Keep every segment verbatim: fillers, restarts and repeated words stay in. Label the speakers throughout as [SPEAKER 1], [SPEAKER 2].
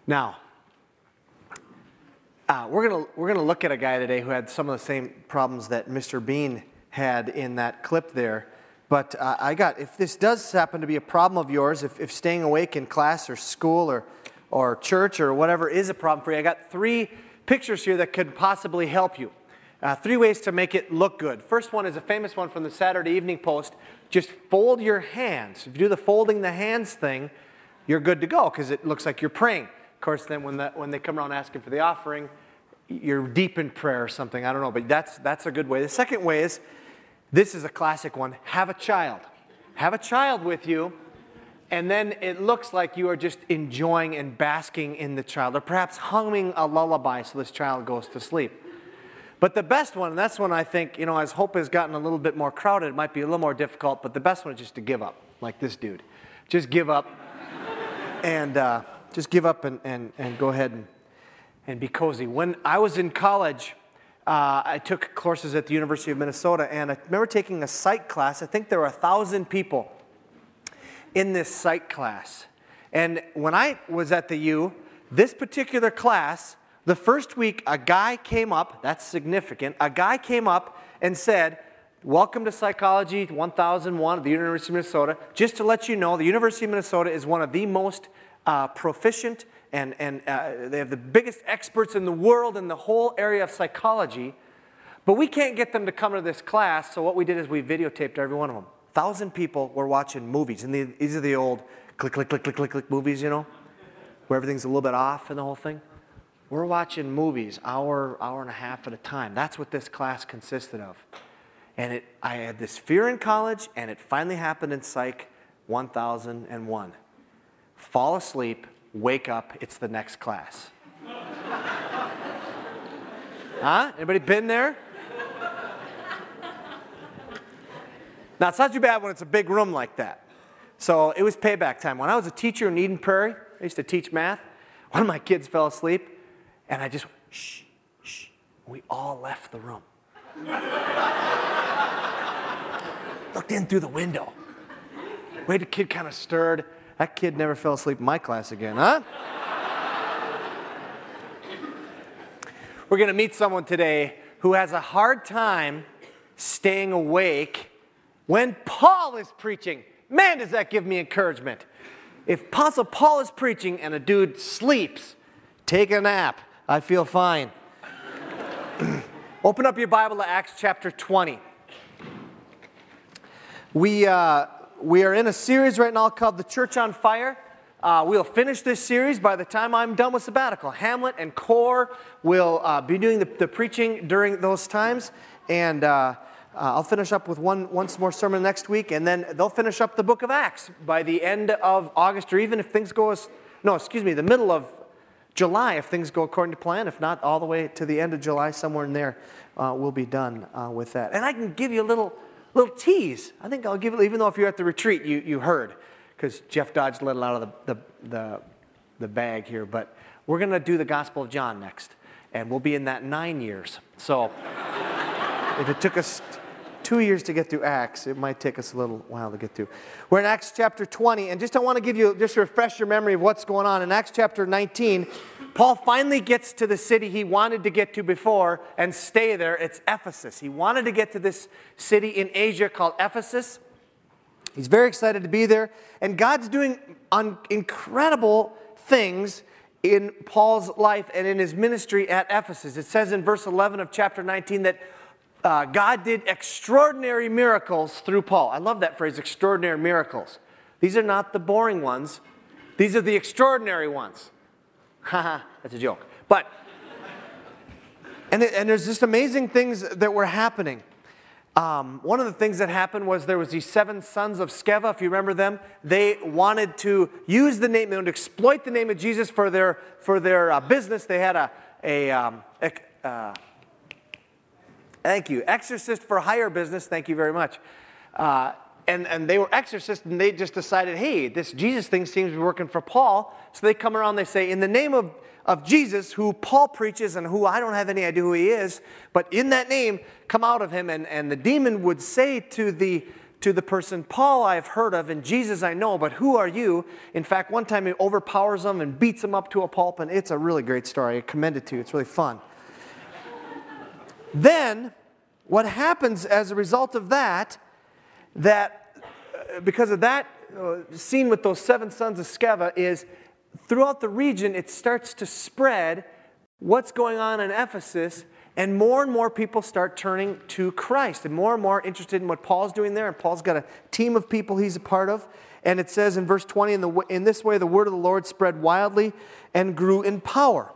[SPEAKER 1] Now, uh, we're gonna we're gonna look at a guy today who had some of the same problems that Mister Bean had in that clip there. But uh, I got, if this does happen to be a problem of yours, if, if staying awake in class or school or or church or whatever is a problem for you, I got three pictures here that could possibly help you. Uh, three ways to make it look good. First one is a famous one from the Saturday Evening Post. Just fold your hands. If you do the folding the hands thing, you're good to go because it looks like you're praying. Of course, then when, the, when they come around asking for the offering, you're deep in prayer or something. I don't know, but that's, that's a good way. The second way is, this is a classic one, have a child. Have a child with you, and then it looks like you are just enjoying and basking in the child, or perhaps humming a lullaby so this child goes to sleep. But the best one, and that's one I think, you know, as Hope has gotten a little bit more crowded, it might be a little more difficult, but the best one is just to give up, like this dude. Just give up, and uh, just give up and, and, and go ahead and, and be cozy. When I was in college, uh, I took courses at the University of Minnesota, and I remember taking a psych class. I think there were a thousand people in this psych class. And when I was at the U, this particular class, the first week, a guy came up, that's significant, a guy came up and said, "Welcome to Psychology one thousand one at the University of Minnesota. Just to let you know, the University of Minnesota is one of the most uh, proficient and, and uh, they have the biggest experts in the world in the whole area of psychology, but we can't get them to come to this class, so what we did is we videotaped every one of them. A thousand people were watching movies, and the, these are the old click, click, click, click, click, click movies, you know, where everything's a little bit off in the whole thing. We're watching movies hour, hour and a half at a time. That's what this class consisted of. And it, I had this fear in college, and it finally happened in Psych one thousand one. Fall asleep, wake up, it's the next class. Huh? Anybody been there? Now, it's not too bad when it's a big room like that. So it was payback time. When I was a teacher in Eden Prairie, I used to teach math. One of my kids fell asleep, and I just went, shh, shh. We all left the room. Looked in through the window. Wait, the kid kind of stirred. That kid never fell asleep in my class again, huh? We're going to meet someone today who has a hard time staying awake when Paul is preaching. Man, does that give me encouragement. If Apostle Paul is preaching and a dude sleeps, take a nap. I feel fine. Open up your Bible to Acts chapter twenty. We, uh, we are in a series right now called The Church on Fire. Uh, we'll finish this series by the time I'm done with sabbatical. Hamlet and Core will uh, be doing the, the preaching during those times. And uh, uh, I'll finish up with one once more sermon next week. And then they'll finish up the book of Acts by the end of August, or even if things go as, no, excuse me, the middle of July, if things go according to plan. If not, all the way to the end of July, somewhere in there, uh, we'll be done uh, with that. And I can give you a little little tease. I think I'll give it, even though if you're at the retreat, you, you heard, because Jeff Dodge let it out of the, the, the, the bag here. But we're going to do the Gospel of John next, and we'll be in that nine years. So if it took us two years to get through Acts, it might take us a little while to get through. We're in Acts chapter twenty, and just I want to give you, just refresh your memory of what's going on. In Acts chapter nineteen, Paul finally gets to the city he wanted to get to before and stay there. It's Ephesus. He wanted to get to this city in Asia called Ephesus. He's very excited to be there, and God's doing un- incredible things in Paul's life and in his ministry at Ephesus. It says in verse eleven of chapter nineteen that Uh, God did extraordinary miracles through Paul. I love that phrase, extraordinary miracles. These are not the boring ones. These are the extraordinary ones. Haha, that's a joke. But, and, it, and there's just amazing things that were happening. Um, one of the things that happened was there was these seven sons of Sceva, if you remember them. They wanted to use the name, they wanted to exploit the name of Jesus for their, for their uh, business. They had a, a, um, a uh, Thank you. Exorcist for hire business. Thank you very much. Uh, and, and they were exorcists, and they just decided, hey, this Jesus thing seems to be working for Paul. So they come around, they say, in the name of, of Jesus, who Paul preaches and who I don't have any idea who he is, but in that name, come out of him. And, and the demon would say to the, to the person, Paul I've heard of and Jesus I know, but who are you? In fact, one time he overpowers them and beats them up to a pulp, and it's a really great story. I commend it to you. It's really fun. Then, what happens as a result of that, that uh, because of that uh, scene with those seven sons of Sceva, is throughout the region it starts to spread what's going on in Ephesus, and more and more people start turning to Christ, and more and more interested in what Paul's doing there. And Paul's got a team of people he's a part of. And it says in verse twenty, in, the, in this way the word of the Lord spread wildly and grew in power.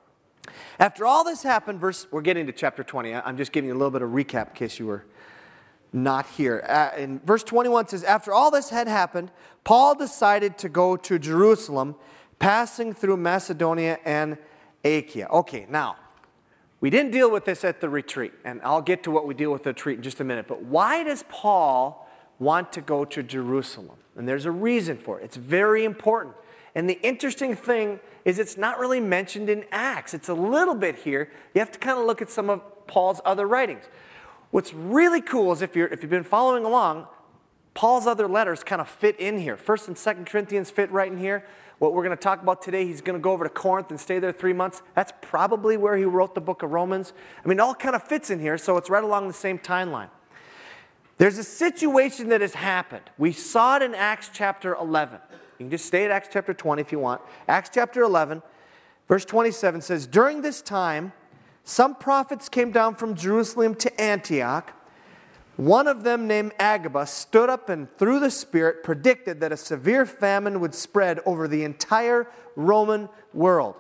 [SPEAKER 1] After all this happened, verse, we're getting to chapter twenty. I'm just giving you a little bit of recap in case you were not here. Uh, in verse twenty-one it says, after all this had happened, Paul decided to go to Jerusalem, passing through Macedonia and Achaia. Okay, now, we didn't deal with this at the retreat, and I'll get to what we deal with the retreat in just a minute. But why does Paul want to go to Jerusalem? And there's a reason for it. It's very important. And the interesting thing is it's not really mentioned in Acts. It's a little bit here. You have to kind of look at some of Paul's other writings. What's really cool is if, you're, if you've been following along, Paul's other letters kind of fit in here. First and Second Corinthians fit right in here. What we're going to talk about today, he's going to go over to Corinth and stay there three months. That's probably where he wrote the book of Romans. I mean, it all kind of fits in here, so it's right along the same timeline. There's a situation that has happened. We saw it in Acts chapter eleven. You can just stay at Acts chapter twenty if you want. Acts chapter eleven, verse twenty-seven says, during this time, some prophets came down from Jerusalem to Antioch. One of them, named Agabus, stood up and through the Spirit predicted that a severe famine would spread over the entire Roman world.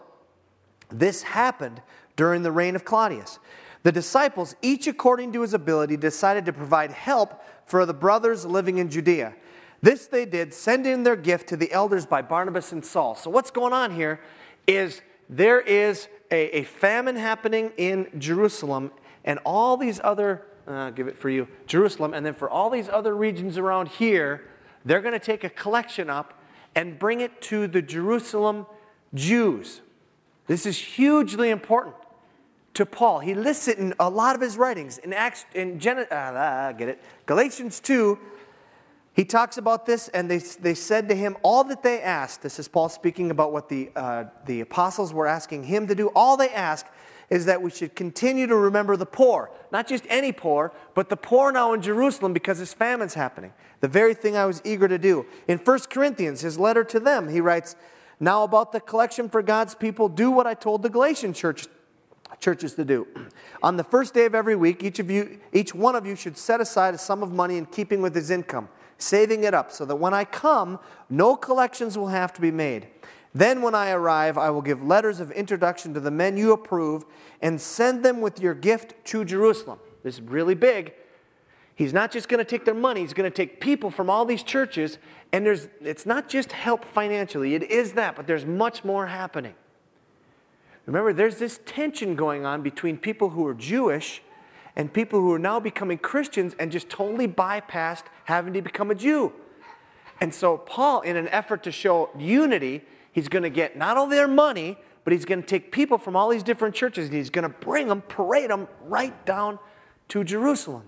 [SPEAKER 1] This happened during the reign of Claudius. The disciples, each according to his ability, decided to provide help for the brothers living in Judea. This they did, sending their gift to the elders by Barnabas and Saul. So what's going on here is there is a, a famine happening in Jerusalem, and all these other Uh, give it for you, Jerusalem, and then for all these other regions around here, they're going to take a collection up and bring it to the Jerusalem Jews. This is hugely important to Paul. He lists it in a lot of his writings. In Acts, in Gen- uh, get it, Galatians two, he talks about this, and they they said to him all that they asked. This is Paul speaking about what the uh, the apostles were asking him to do. All they asked is that we should continue to remember the poor. Not just any poor, but the poor now in Jerusalem because this famine's happening. The very thing I was eager to do. In First Corinthians, his letter to them, he writes, now about the collection for God's people, do what I told the Galatian church, churches to do. On the first day of every week, each of you, each one of you should set aside a sum of money in keeping with his income, saving it up so that when I come, no collections will have to be made. Then when I arrive, I will give letters of introduction to the men you approve and send them with your gift to Jerusalem. This is really big. He's not just going to take their money. He's going to take people from all these churches. And there's it's not just help financially. It is that, but there's much more happening. Remember, there's this tension going on between people who are Jewish and people who are now becoming Christians and just totally bypassed having to become a Jew. And so Paul, in an effort to show unity, he's going to get not only their money, but he's going to take people from all these different churches and he's going to bring them, parade them right down to Jerusalem.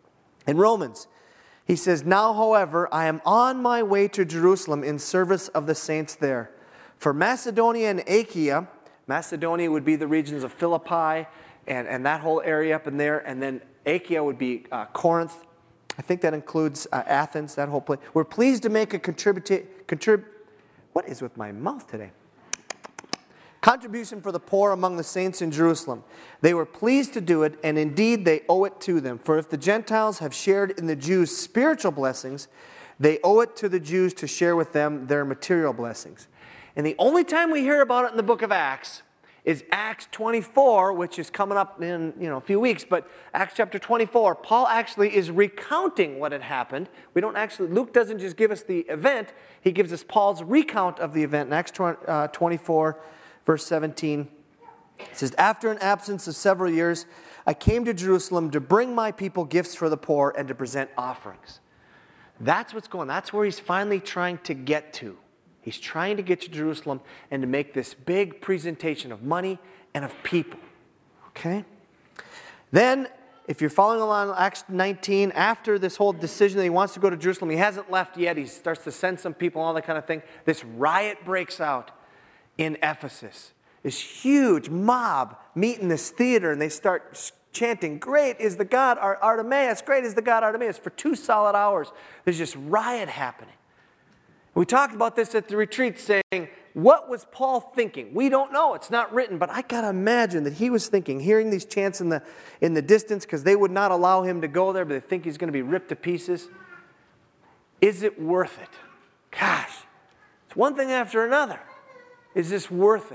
[SPEAKER 1] In Romans, he says, now, however, I am on my way to Jerusalem in service of the saints there. For Macedonia and Achaia, Macedonia would be the regions of Philippi and, and that whole area up in there, and then Achaia would be uh, Corinth. I think that includes uh, Athens, that whole place. We're pleased to make a contribution. Contrib- What is with my mouth today? Contribution for the poor among the saints in Jerusalem. They were pleased to do it, and indeed they owe it to them. For if the Gentiles have shared in the Jews' spiritual blessings, they owe it to the Jews to share with them their material blessings. And the only time we hear about it in the book of Acts is Acts twenty-four, which is coming up in you know a few weeks. But Acts chapter twenty-four, Paul actually is recounting what had happened. We don't actually, Luke doesn't just give us the event, he gives us Paul's recount of the event in Acts twenty-four, verse seventeen. It says, after an absence of several years, I came to Jerusalem to bring my people gifts for the poor and to present offerings. That's what's going on. That's where he's finally trying to get to. He's trying to get to Jerusalem and to make this big presentation of money and of people. Okay? Then if you're following along Acts nineteen, after this whole decision that he wants to go to Jerusalem, he hasn't left yet. He starts to send some people, all that kind of thing. This riot breaks out in Ephesus. This huge mob meet in this theater, and they start chanting, "Great is the god Artemis, great is the god Artemis," for two solid hours. There's just riot happening. We talked about this at the retreat, saying, what was Paul thinking? We don't know. It's not written, but I got to imagine that he was thinking, hearing these chants in the, in the distance, because they would not allow him to go there, but they think he's going to be ripped to pieces. Is it worth it? Gosh, it's one thing after another. Is this worth it?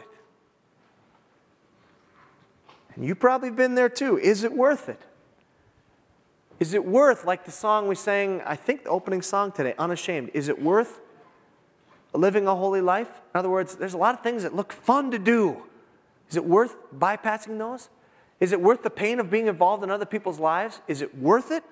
[SPEAKER 1] And you've probably been there too. Is it worth it? Is it worth, like the song we sang, I think the opening song today, Unashamed, is it worth living a holy life? In other words, there's a lot of things that look fun to do. Is it worth bypassing those? Is it worth the pain of being involved in other people's lives? Is it worth it?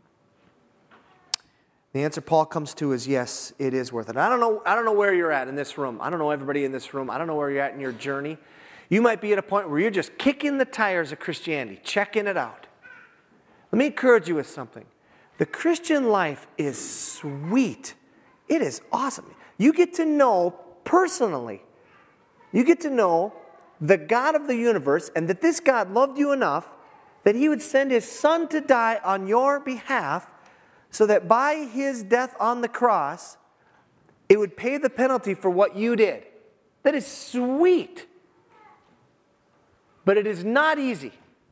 [SPEAKER 1] The answer Paul comes to is yes, it is worth it. I don't know, I don't know where you're at in this room. I don't know everybody in this room. I don't know where you're at in your journey. You might be at a point where you're just kicking the tires of Christianity, checking it out. Let me encourage you with something. The Christian life is sweet. It is awesome. You get to know personally, you get to know the God of the universe, and that this God loved you enough that he would send his son to die on your behalf, so that by his death on the cross, it would pay the penalty for what you did. That is sweet. But it is not easy.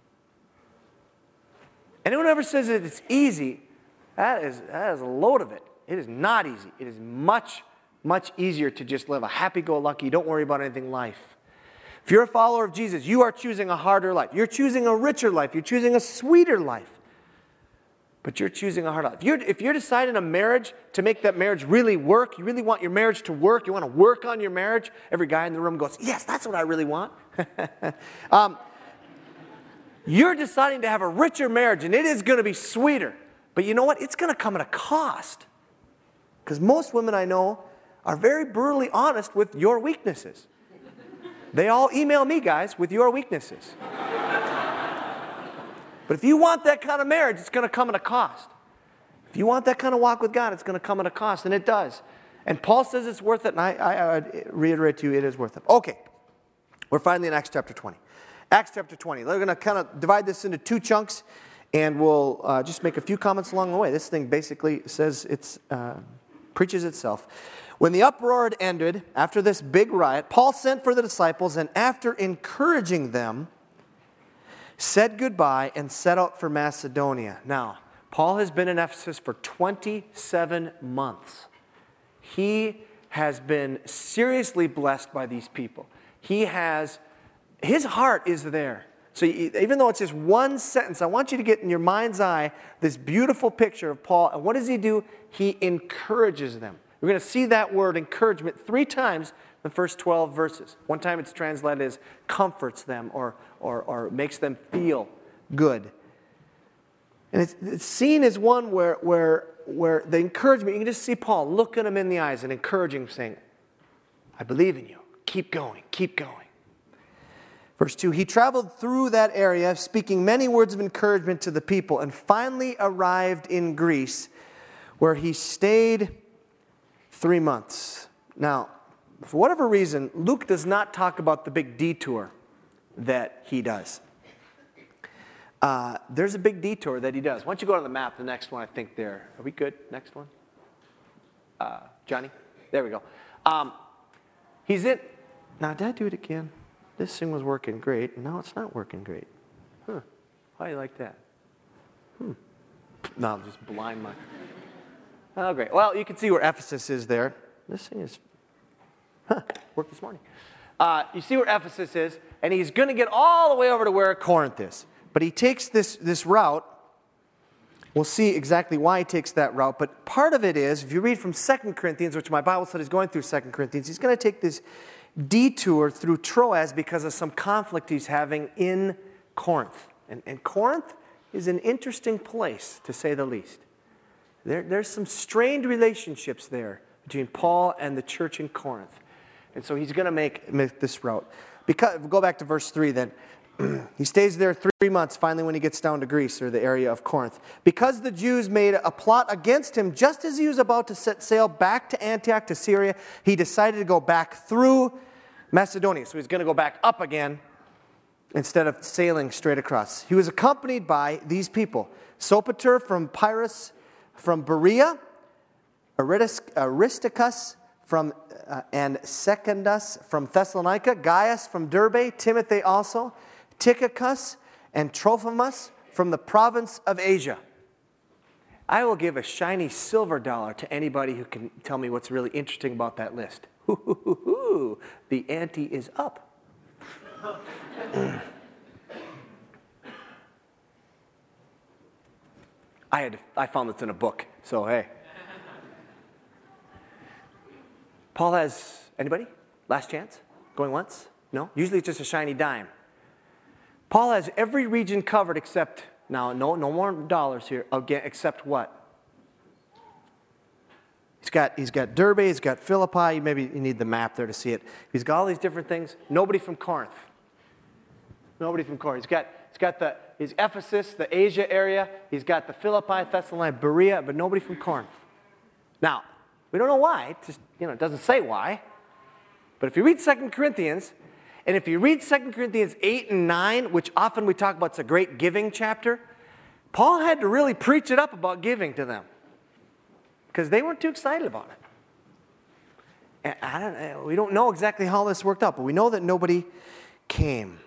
[SPEAKER 1] Anyone ever says that it's easy, that is, that is a load of it. It is not easy. It is much, much easier to just live a happy-go-lucky, don't worry about anything life. If you're a follower of Jesus, you are choosing a harder life. You're choosing a richer life. You're choosing a sweeter life. But you're choosing a hard life. If you're, if you're deciding a marriage to make that marriage really work, you really want your marriage to work, you want to work on your marriage, every guy in the room goes, yes, that's what I really want. um, you're deciding to have a richer marriage, and it is going to be sweeter. But you know what? It's going to come at a cost. Because most women I know are very brutally honest with your weaknesses. They all email me, guys, with your weaknesses. But if you want that kind of marriage, it's going to come at a cost. If you want that kind of walk with God, it's going to come at a cost, and it does. And Paul says it's worth it, and I, I, I reiterate to you, it is worth it. Okay, we're finally in Acts chapter twenty. Acts chapter twenty. We're going to kind of divide this into two chunks, and we'll uh, just make a few comments along the way. This thing basically says it's uh, preaches itself. When the uproar had ended, after this big riot, Paul sent for the disciples, and after encouraging them, said goodbye and set out for Macedonia. Now, Paul has been in Ephesus for twenty-seven months. He has been seriously blessed by these people. He has, his heart is there. So even though it's just one sentence, I want you to get in your mind's eye this beautiful picture of Paul. And what does he do? He encourages them. We're going to see that word encouragement three times in the first twelve verses. One time it's translated as comforts them or, or, or makes them feel good. And it's, it's seen as one where, where, where the encouragement, you can just see Paul looking him in the eyes and encouraging him, saying, I believe in you. Keep going. Keep going. Verse two, he traveled through that area, speaking many words of encouragement to the people, and finally arrived in Greece, where he stayed three months. Now, for whatever reason, Luke does not talk about the big detour that he does. Uh, there's a big detour that he does. Why don't you go to the map, the next one, I think there. Are we good? Next one? Uh, Johnny? There we go. Um, he's in... Now, did I do it again? This thing was working great, and now it's not working great. Huh. How do you like that? Hmm. No, I'm just blind my... Oh, great. Well, you can see where Ephesus is there. This thing is... Huh. Worked this morning. Uh, you see where Ephesus is, and he's going to get all the way over to where Corinth is. But he takes this, this route. We'll see exactly why he takes that route. But part of it is, if you read from Second Corinthians, which my Bible study is going through Second Corinthians, he's going to take this detour through Troas because of some conflict he's having in Corinth. And, and Corinth is an interesting place, to say the least. There, there's some strained relationships there between Paul and the church in Corinth. And so he's going to make, make this route. Because, go back to verse three then. He stays there three months, finally when he gets down to Greece, or the area of Corinth. Because the Jews made a plot against him, just as he was about to set sail back to Antioch, to Syria, he decided to go back through Macedonia. So he's going to go back up again instead of sailing straight across. He was accompanied by these people: Sopater from Pyrrhus, from Berea, Aristarchus from uh, and Secundus from Thessalonica, Gaius from Derbe, Timothy also, Tychicus and Trophimus from the province of Asia. I will give a shiny silver dollar to anybody who can tell me what's really interesting about that list. Hoo, hoo, hoo, hoo. The ante is up. I had to, I found this in a book, so hey. Paul has, anybody? Last chance? Going once? No? Usually it's just a shiny dime. Paul has every region covered except, now no no more dollars here, again, except what? He's got, he's got Derbe, he's got Philippi, maybe you need the map there to see it. He's got all these different things. Nobody from Corinth. Nobody from Corinth. He's got, he's got the, his Ephesus, the Asia area. He's got the Philippi, Thessalonica, Berea, but nobody from Corinth. Now, we don't know why. It just, you know, it doesn't say why. But if you read Second Corinthians, and if you read Second Corinthians eight and nine, which often we talk about, it's a great giving chapter, Paul had to really preach it up about giving to them, because they weren't too excited about it. And I don't, we don't know exactly how this worked out, but we know that nobody came.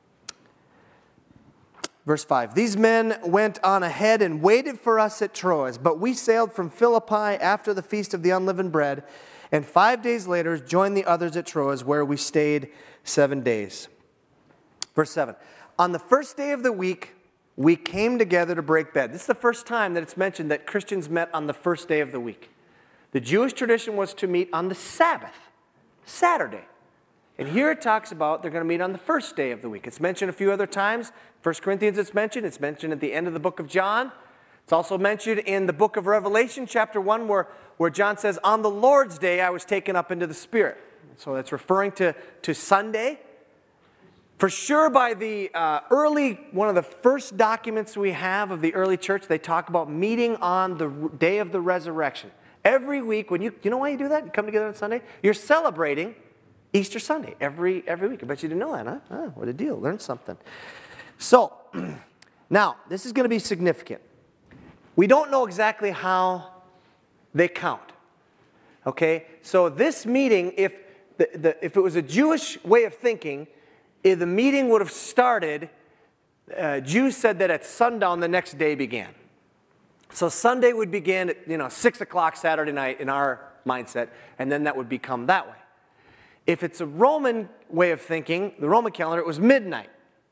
[SPEAKER 1] Verse five, these men went on ahead and waited for us at Troas, but we sailed from Philippi after the Feast of the Unleavened Bread, and five days later joined the others at Troas, where we stayed seven days. Verse seven, on the first day of the week, we came together to break bread. This is the first time that it's mentioned that Christians met on the first day of the week. The Jewish tradition was to meet on the Sabbath, Saturday. And here it talks about they're going to meet on the first day of the week. It's mentioned a few other times. First Corinthians it's mentioned. It's mentioned at the end of the book of John. It's also mentioned in the book of Revelation, chapter one, where, where John says, on the Lord's day I was taken up into the Spirit. So that's referring to, to Sunday. For sure, by the uh, early, one of the first documents we have of the early church, they talk about meeting on the day of the resurrection. Every week, when you, you know why you do that? You come together on Sunday? You're celebrating Easter Sunday every every week. I bet you didn't know that, huh? Oh, what a deal. Learn something. So, now, this is going to be significant. We don't know exactly how they count. Okay? So this meeting, if the, the if it was a Jewish way of thinking, if the meeting would have started, uh, Jews said that at sundown the next day began. So Sunday would begin at, you know, six o'clock Saturday night in our mindset, and then that would become that way. If it's a Roman way of thinking, the Roman calendar, it was midnight.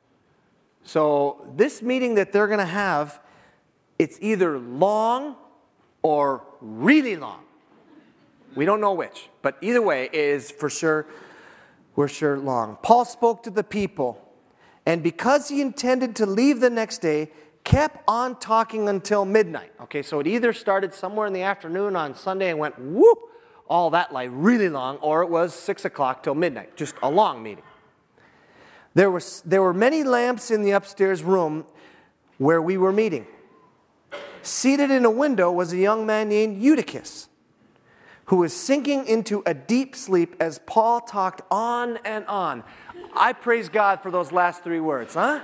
[SPEAKER 1] So this meeting that they're going to have, it's either long or really long. We don't know which, but either way is for sure, we're sure long. Paul spoke to the people, and because he intended to leave the next day, kept on talking until midnight. Okay, so it either started somewhere in the afternoon on Sunday and went whoop, all that like really long, or it was six o'clock till midnight, just a long meeting. There were, there were many lamps in the upstairs room where we were meeting. Seated in a window was a young man named Eutychus, who was sinking into a deep sleep as Paul talked on and on. I praise God for those last three words, huh?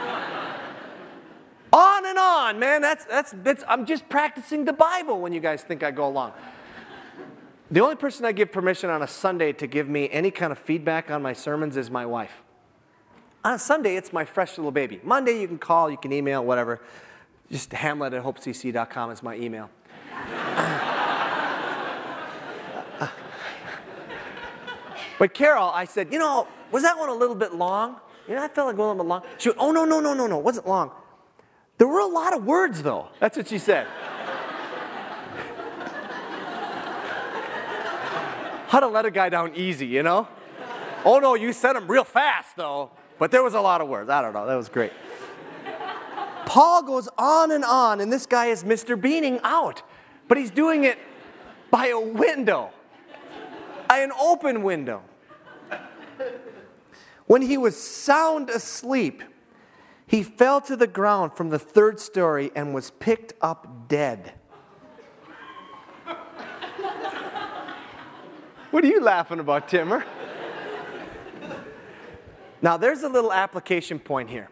[SPEAKER 1] On and on, man. That's, that's, that's, I'm just practicing the Bible when you guys think I go along. The only person I give permission on a Sunday to give me any kind of feedback on my sermons is my wife. On a Sunday, it's my fresh little baby. Monday, you can call, you can email, whatever. Just hamlet at hope c c dot com is my email. But Carol, I said, you know, was that one a little bit long? You know, I felt like going a little bit long. She went, oh, no, no, no, no, no, it wasn't long. There were a lot of words, though. That's what she said. How to let a guy down easy, you know? Oh, no, you said them real fast, though. But there was a lot of words. I don't know. That was great. Paul goes on and on, and this guy is Mister Beaning out. But he's doing it by a window, by an open window. When he was sound asleep, he fell to the ground from the third story and was picked up dead. What are you laughing about, Timmer? Now, there's a little application point here.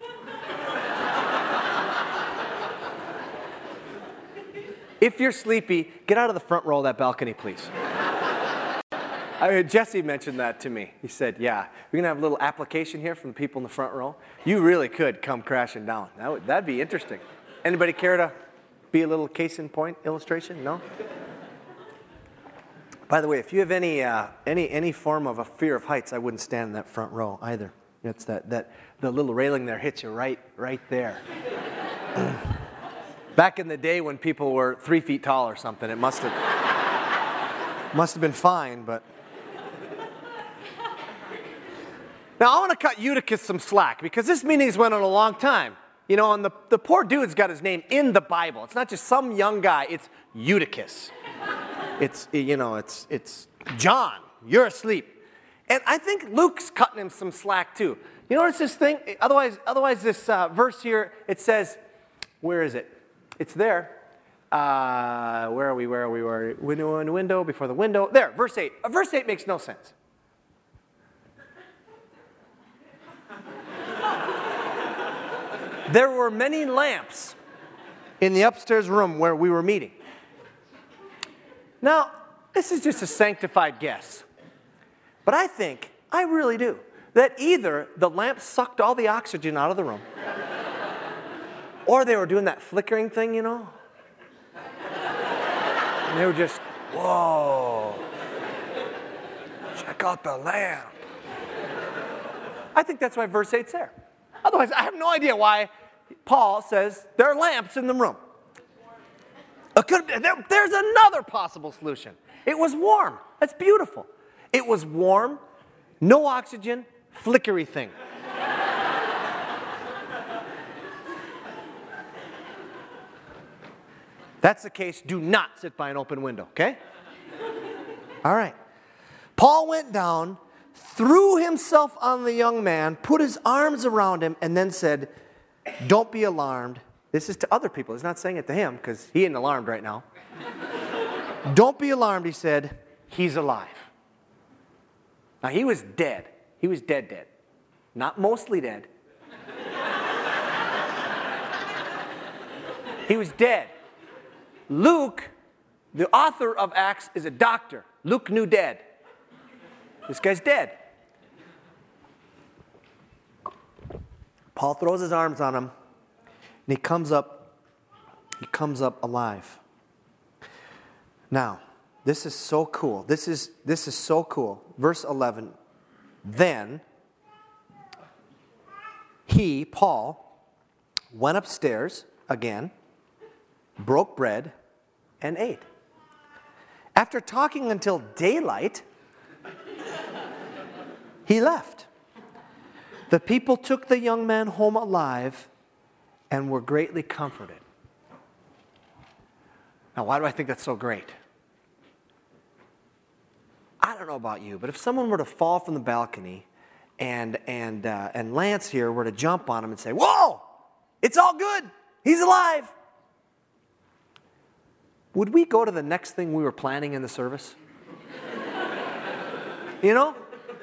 [SPEAKER 1] If you're sleepy, get out of the front row of that balcony, please. I mean, Jesse mentioned that to me. He said, yeah, we're going to have a little application here from the people in the front row. You really could come crashing down. That would, that'd be interesting. Anybody care to be a little case in point illustration? No? By the way, if you have any uh, any any form of a fear of heights, I wouldn't stand in that front row either. It's that, that the little railing there hits you right, right there. Back in the day when people were three feet tall or something, it must have must have been fine, but... Now, I want to cut Eutychus some slack, because this meeting's went on a long time. You know, and the, the poor dude's got his name in the Bible. It's not just some young guy, it's Eutychus. It's, you know, it's it's John, you're asleep. And I think Luke's cutting him some slack too. You notice this thing? Otherwise, otherwise this uh, verse here, it says, where is it? It's there. Uh, where are we, where are we, where are we? Window in window, before the window. There, verse eight. Uh, verse eight makes no sense. There were many lamps in the upstairs room where we were meeting. Now, this is just a sanctified guess. But I think, I really do, that either the lamp sucked all the oxygen out of the room, or they were doing that flickering thing, you know? And they were just, whoa, check out the lamp. I think that's why verse eight's there. Otherwise, I have no idea why Paul says there are lamps in the room. It could, there, there's another possible solution. It was warm. That's beautiful. It was warm, no oxygen, flickery thing. That's the case. Do not sit by an open window, okay? All right. Paul went down, threw himself on the young man, put his arms around him, and then said, don't be alarmed. This is to other people. He's not saying it to him because he ain't alarmed right now. Don't be alarmed, he said. He's alive. Now, he was dead. He was dead, dead. Not mostly dead. He was dead. Luke, the author of Acts, is a doctor. Luke knew dead. This guy's dead. Paul throws his arms on him, and he comes up, he comes up alive. Now, this is so cool. This is, this is so cool. Verse eleven. Then he, Paul, went upstairs again, broke bread, and ate. After talking until daylight, he left. The people took the young man home alive and were greatly comforted. Now, why do I think that's so great? I don't know about you, but if someone were to fall from the balcony and and uh, and Lance here were to jump on him and say, "Whoa, it's all good. He's alive." Would we go to the next thing we were planning in the service? You know?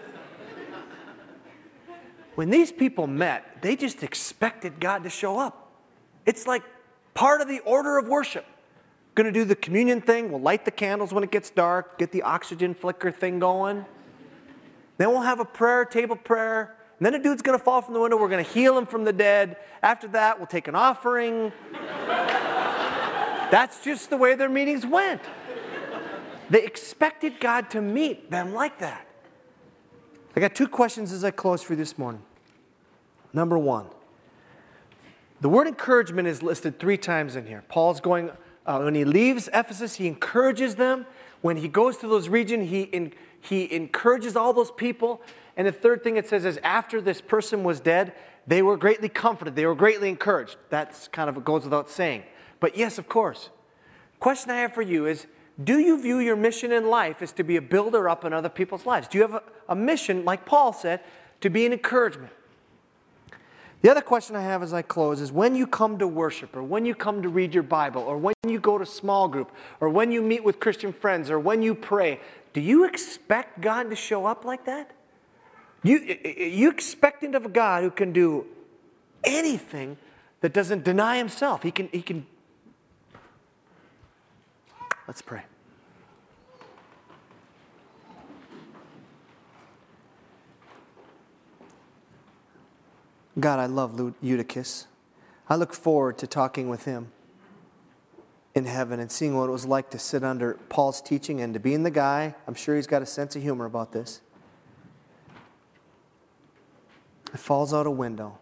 [SPEAKER 1] When these people met, they just expected God to show up. It's like part of the order of worship. Going to do the communion thing. We'll light the candles when it gets dark, get the oxygen flicker thing going. Then we'll have a prayer, table prayer. And then a dude's going to fall from the window. We're going to heal him from the dead. After that, we'll take an offering. That's just the way their meetings went. They expected God to meet them like that. I got two questions as I close for you this morning. Number one, the word encouragement is listed three times in here. Paul's going, uh, when he leaves Ephesus, he encourages them. When he goes to those regions, he, in, he encourages all those people. And the third thing it says is after this person was dead, they were greatly comforted. They were greatly encouraged. That's kind of what goes without saying. But yes, of course. Question I have for you is, do you view your mission in life as to be a builder up in other people's lives? Do you have a, a mission, like Paul said, to be an encouragement. The other question I have as I close is when you come to worship, or when you come to read your Bible, or when you go to small group, or when you meet with Christian friends, or when you pray, do you expect God to show up like that? You, you expectant of a God who can do anything that doesn't deny himself. He can, he can. Let's pray. God, I love Eutychus. I look forward to talking with him in heaven and seeing what it was like to sit under Paul's teaching and to being the guy. I'm sure he's got a sense of humor about this. It falls out a window.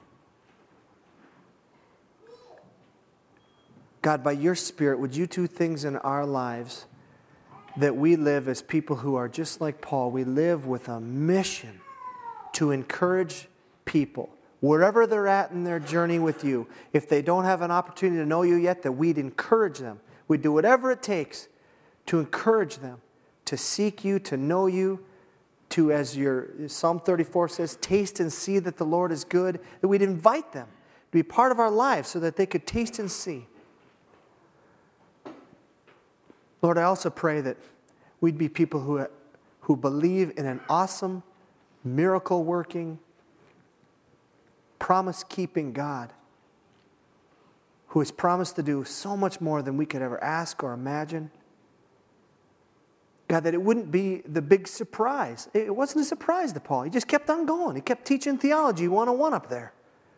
[SPEAKER 1] God, by your Spirit, would you do things in our lives that we live as people who are just like Paul. We live with a mission to encourage people, wherever they're at in their journey with you. If they don't have an opportunity to know you yet, that we'd encourage them. We'd do whatever it takes to encourage them, to seek you, to know you, to, as your Psalm thirty-four says, taste and see that the Lord is good. That we'd invite them to be part of our lives so that they could taste and see. Lord, I also pray that we'd be people who, who believe in an awesome, miracle-working, promise-keeping God who has promised to do so much more than we could ever ask or imagine. God, that it wouldn't be the big surprise. It wasn't a surprise to Paul. He just kept on going. He kept teaching theology one oh one up there.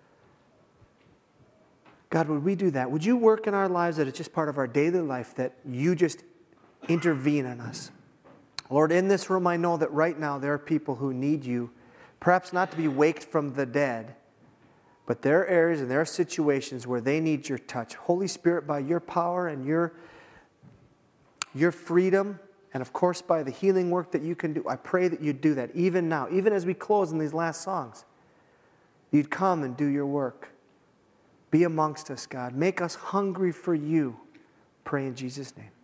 [SPEAKER 1] God, would we do that? Would you work in our lives that it's just part of our daily life, that you just intervene in us? Lord, in this room, I know that right now there are people who need you, perhaps not to be waked from the dead, but there are areas and there are situations where they need your touch. Holy Spirit, by your power and your, your freedom, and of course by the healing work that you can do, I pray that you'd do that even now, even as we close in these last songs. You'd come and do your work. Be amongst us, God. Make us hungry for you. Pray in Jesus' name.